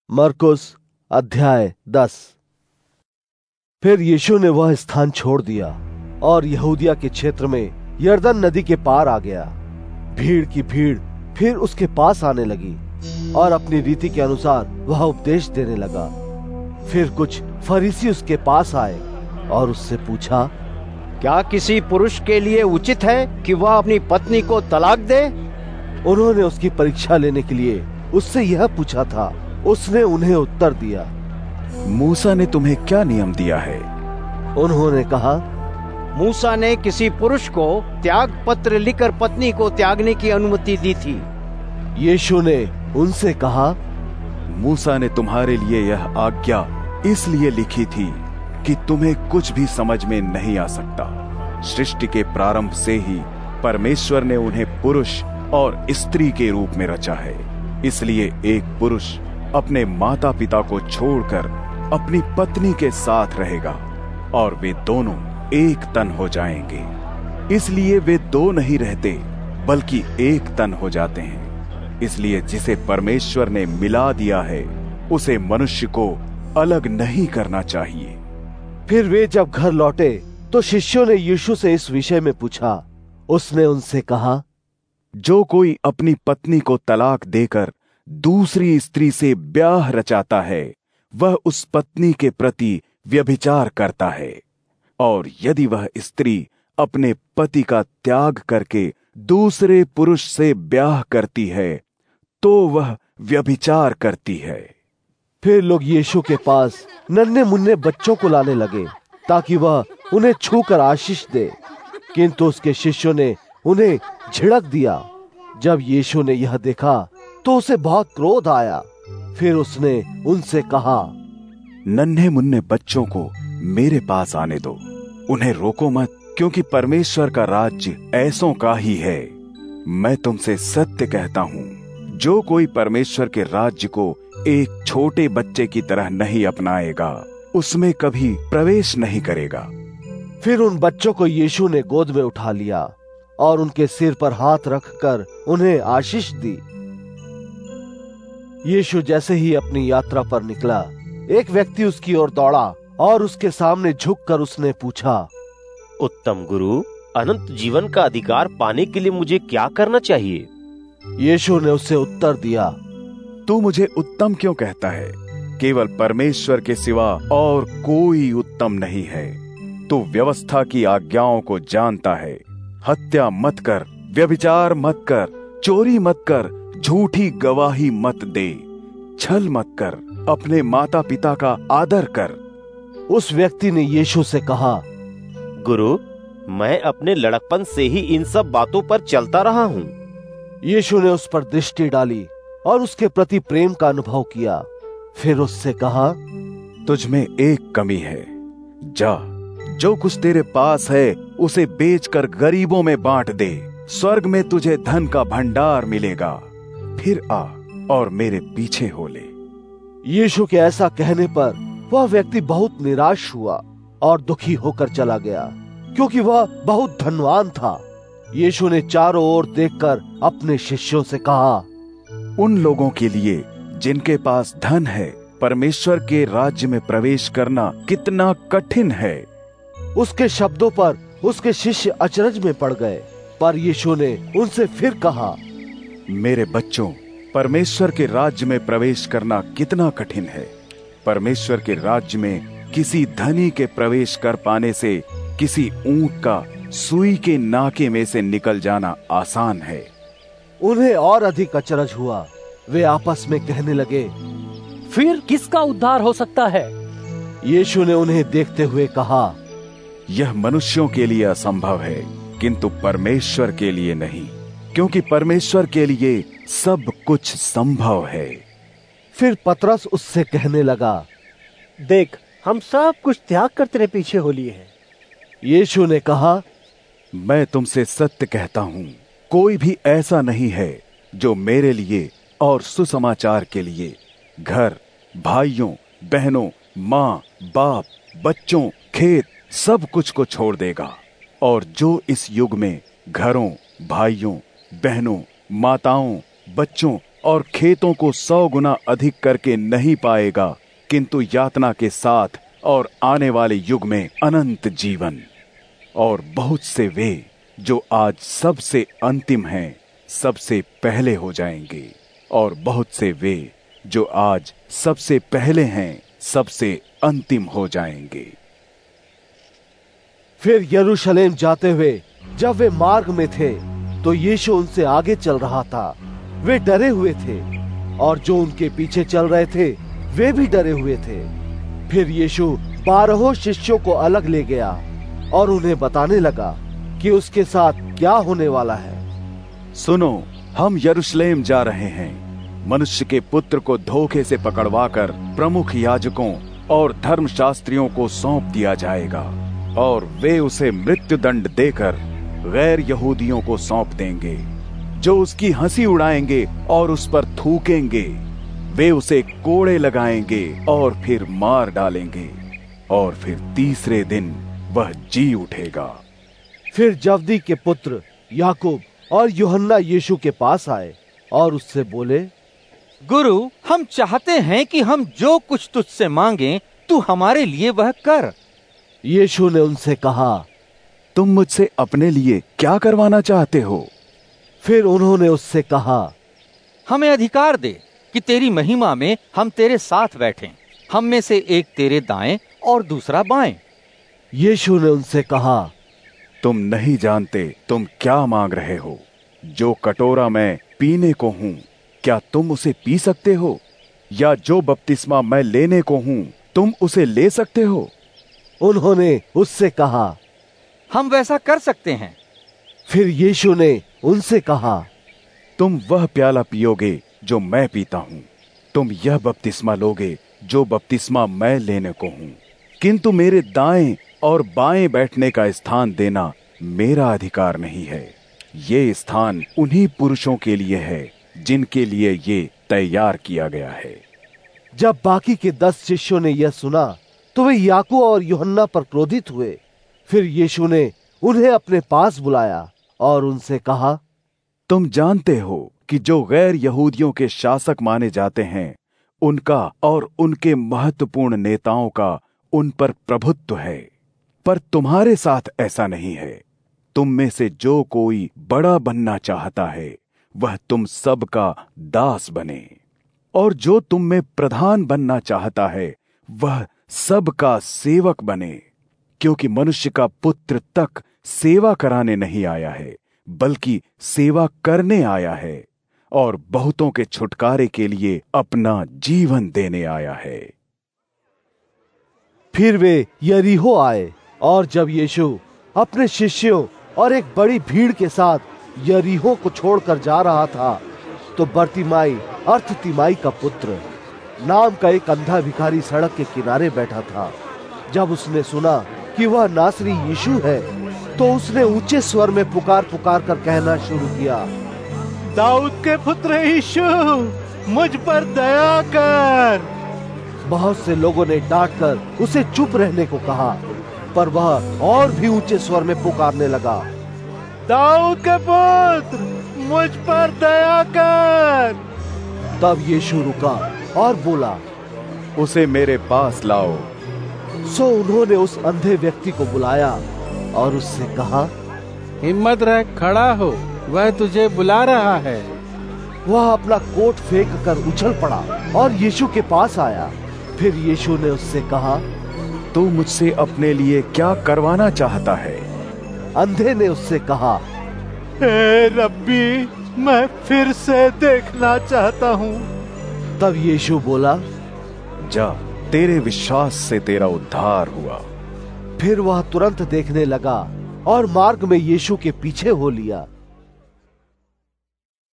मरकुस अध्याय 10। फिर यीशु ने वह स्थान छोड़ दिया और यहूदिया के क्षेत्र में यरदन नदी के पार आ गया। भीड़ की भीड़ फिर उसके पास आने लगी और अपनी रीति के अनुसार वह उपदेश देने लगा। फिर कुछ फरीसी उसके पास आए और उससे पूछा, क्या किसी पुरुष के लिए उचित है कि वह अपनी पत्नी को तलाक दे? उन्होंने उसकी परीक्षा लेने के लिए उससे यह पूछा था। उसने उन्हें उत्तर दिया, मूसा ने तुम्हें क्या नियम दिया है? उन्होंने कहा, मूसा ने किसी पुरुष को त्याग पत्र लिखकर पत्नी को त्यागने की अनुमति दी थी। यीशु ने उनसे कहा, मूसा ने तुम्हारे लिए यह आज्ञा इसलिए लिखी थी कि तुम्हें कुछ भी समझ में नहीं आ सकता। सृष्टि के प्रारंभ से ही परमेश्वर ने उन्हें पुरुष और स्त्री के रूप में रचा है। इसलिए एक पुरुष अपने माता पिता को छोड़कर अपनी पत्नी के साथ रहेगा और वे दोनों एक तन हो जाएंगे। इसलिए वे दो नहीं रहते बल्कि एक तन हो जाते हैं। इसलिए जिसे परमेश्वर ने मिला दिया है उसे मनुष्य को अलग नहीं करना चाहिए। फिर वे जब घर लौटे तो शिष्यों ने यीशु से इस विषय में पूछा। उसने उनसे कहा, जो कोई अपनी पत्नी को तलाक देकर दूसरी स्त्री से ब्याह रचाता है वह उस पत्नी के प्रति व्यभिचार करता है, और यदि वह स्त्री अपने पति का त्याग करके दूसरे पुरुष से ब्याह करती है तो वह व्यभिचार करती है। फिर लोग यीशु के पास नन्हे मुन्ने बच्चों को लाने लगे ताकि वह उन्हें छूकर आशीष दे, किंतु उसके शिष्यों ने उन्हें झिड़क दिया। जब यीशु ने यह देखा तो उसे बहुत क्रोध आया। फिर उसने उनसे कहा, नन्हे मुन्ने बच्चों को मेरे पास आने दो, उन्हें रोको मत, क्योंकि परमेश्वर का राज्य ऐसों का ही है। मैं तुमसे सत्य कहता हूँ, जो कोई परमेश्वर के राज्य को एक छोटे बच्चे की तरह नहीं अपनाएगा उसमें कभी प्रवेश नहीं करेगा। फिर उन बच्चों को यीशु ने गोद में उठा लिया और उनके सिर पर हाथ रखकर उन्हें आशीष दी। यीशु जैसे ही अपनी यात्रा पर निकला, एक व्यक्ति उसकी ओर दौड़ा और उसके सामने झुककर उसने पूछा, उत्तम गुरु, अनंत जीवन का अधिकार पाने के लिए मुझे क्या करना चाहिए? यीशु ने उससे उत्तर दिया, तू मुझे उत्तम क्यों कहता है? केवल परमेश्वर के सिवा और कोई उत्तम नहीं है। तू व्यवस्था की आज्ञाओं को जानता है। हत्या मत कर, व्यभिचार मत कर, चोरी मत कर, झूठी गवाही मत दे, छल मत कर, अपने माता पिता का आदर कर। उस व्यक्ति ने यीशु से कहा, गुरु, मैं अपने लड़कपन से ही इन सब बातों पर चलता रहा हूँ। यीशु ने उस पर दृष्टि डाली और उसके प्रति प्रेम का अनुभव किया। फिर उससे कहा, तुझ में एक कमी है। जा, जो कुछ तेरे पास है उसे बेचकर गरीबों में बांट दे, स्वर्ग में तुझे धन का भंडार मिलेगा। फिर आ और मेरे पीछे हो ले। यीशु के ऐसा कहने पर वह व्यक्ति बहुत निराश हुआ और दुखी होकर चला गया, क्योंकि वह बहुत धनवान था। यीशु ने चारों ओर देखकर अपने शिष्यों से कहा, उन लोगों के लिए जिनके पास धन है परमेश्वर के राज्य में प्रवेश करना कितना कठिन है। उसके शब्दों पर उसके शिष्य अचरज में पड़ गए, पर यीशु ने उनसे फिर कहा, मेरे बच्चों, परमेश्वर के राज्य में प्रवेश करना कितना कठिन है। परमेश्वर के राज्य में किसी धनी के प्रवेश कर पाने से किसी ऊंट का सुई के नाके में से निकल जाना आसान है। उन्हें और अधिक अचरज हुआ। वे आपस में कहने लगे, फिर किसका उद्धार हो सकता है? यीशु ने उन्हें देखते हुए कहा, यह मनुष्यों के लिए असंभव है, किंतु परमेश्वर के लिए नहीं, क्योंकि परमेश्वर के लिए सब कुछ संभव है। फिर पतरस उससे कहने लगा, देख, हम सब कुछ त्याग कर तेरे पीछे हो लिए हैं। यीशु ने कहा, मैं तुमसे सत्य कहता हूँ, कोई भी ऐसा नहीं है जो मेरे लिए और सुसमाचार के लिए घर, भाइयों, बहनों, माँ, बाप, बच्चों, खेत, सब कुछ को छोड़ देगा, और जो इस युग में घरों, भाइयों, बहनों, माताओं, बच्चों और खेतों को 100 गुना अधिक करके नहीं पाएगा, किंतु यातना के साथ और आने वाले युग में अनंत जीवन। और बहुत से वे जो आज सबसे अंतिम हैं, सबसे पहले हो जाएंगे, और बहुत से वे जो आज सबसे पहले हैं, सबसे अंतिम हो जाएंगे। फिर यरूशलेम जाते हुए जब वे मार्ग में थे, तो यीशु उनसे आगे चल रहा था। वे डरे हुए थे, और जो उनके पीछे चल रहे थे वे भी डरे हुए थे। फिर यीशु 12 शिष्यों को अलग ले गया और उन्हें बताने लगा कि उसके साथ क्या होने वाला है। सुनो, हम यरूशलेम जा रहे हैं। मनुष्य के पुत्र को धोखे से पकड़वाकर प्रमुख याजकों और धर्मशास्त्रियों को सौंप दिया जाएगा, और वे उसे मृत्यु दंड देकर गैर यहूदियों को सौंप देंगे, जो उसकी हंसी उड़ाएंगे और उस पर थूकेंगे। वे उसे कोड़े लगाएंगे और फिर मार डालेंगे, और फिर तीसरे दिन वह जी उठेगा। फिर जब्दी के पुत्र याकूब और यूहन्ना यीशु के पास आए और उससे बोले, गुरु, हम चाहते हैं कि हम जो कुछ तुझसे मांगें तू हमारे लिए वह कर। यीशु ने उनसे कहा, तुम मुझसे अपने लिए क्या करवाना चाहते हो? फिर उन्होंने उससे कहा, हमें अधिकार दे कि तेरी महिमा में हम तेरे साथ बैठें, हम में से एक तेरे दाएं और दूसरा बाएं। यीशु ने उनसे कहा, तुम नहीं जानते तुम क्या मांग रहे हो। जो कटोरा मैं पीने को हूं, क्या तुम उसे पी सकते हो? या जो बपतिस्मा मैं लेने को हूं, तुम उसे ले सकते हो? उन्होंने उससे कहा, हम वैसा कर सकते हैं। फिर यीशु ने उनसे कहा, तुम वह प्याला पियोगे जो मैं पीता हूं, तुम यह बपतिस्मा लोगे जो बपतिस्मा मैं लेने को हूं, किंतु मेरे दाएं और बाएं बैठने का स्थान देना मेरा अधिकार नहीं है। ये स्थान उन्हीं पुरुषों के लिए है जिनके लिए ये तैयार किया गया है। जब बाकी के 10 शिष्यों ने यह सुना, तो वे याकूब और यूहन्ना पर क्रोधित हुए। फिर यीशु ने उन्हें अपने पास बुलाया और उनसे कहा, तुम जानते हो कि जो गैर यहूदियों के शासक माने जाते हैं, उनका और उनके महत्वपूर्ण नेताओं का उन पर प्रभुत्व है, पर तुम्हारे साथ ऐसा नहीं है। तुम में से जो कोई बड़ा बनना चाहता है, वह तुम सब का दास बने, और जो तुम में प्रधान बनना चाहता है, वह सब का सेवक बने। क्योंकि मनुष्य का पुत्र तक सेवा कराने नहीं आया है, बल्कि सेवा करने आया है, और बहुतों के छुटकारे के लिए अपना जीवन देने आया है। फिर वे यरीहो आए, और जब यीशु अपने शिष्यों और एक बड़ी भीड़ के साथ यरीहो को छोड़कर जा रहा था, तो बरतिमाई अर्थ तिमाई का पुत्र नाम का एक अंधा भिखारी सड़क के किनारे बैठा था। जब उसने सुना कि वह नासरी यीशु है, तो उसने ऊंचे स्वर में पुकार पुकार कर कहना शुरू किया, दाऊद के पुत्र यीशु, मुझ पर दया कर। बहुत से लोगों ने डांटकर उसे चुप रहने को कहा, पर वह और भी ऊंचे स्वर में पुकारने लगा, दाऊद के पुत्र, मुझ पर दया कर। तब यीशु रुका और बोला, उसे मेरे पास लाओ। सो उन्होंने उस अंधे व्यक्ति को बुलाया और उससे कहा, हिम्मत रख, खड़ा हो, वह तुझे बुला रहा है। वह अपना कोट फेंक कर उछल पड़ा और यीशु के पास आया। फिर यीशु ने उससे कहा, तू मुझसे अपने लिए क्या करवाना चाहता है? अंधे ने उससे कहा, हे रब्बी, मैं फिर से देखना चाहता हूँ। तब यीशु बोला, जा, तेरे विश्वास से तेरा उद्धार हुआ। फिर वह तुरंत देखने लगा और मार्ग में यीशु के पीछे हो लिया।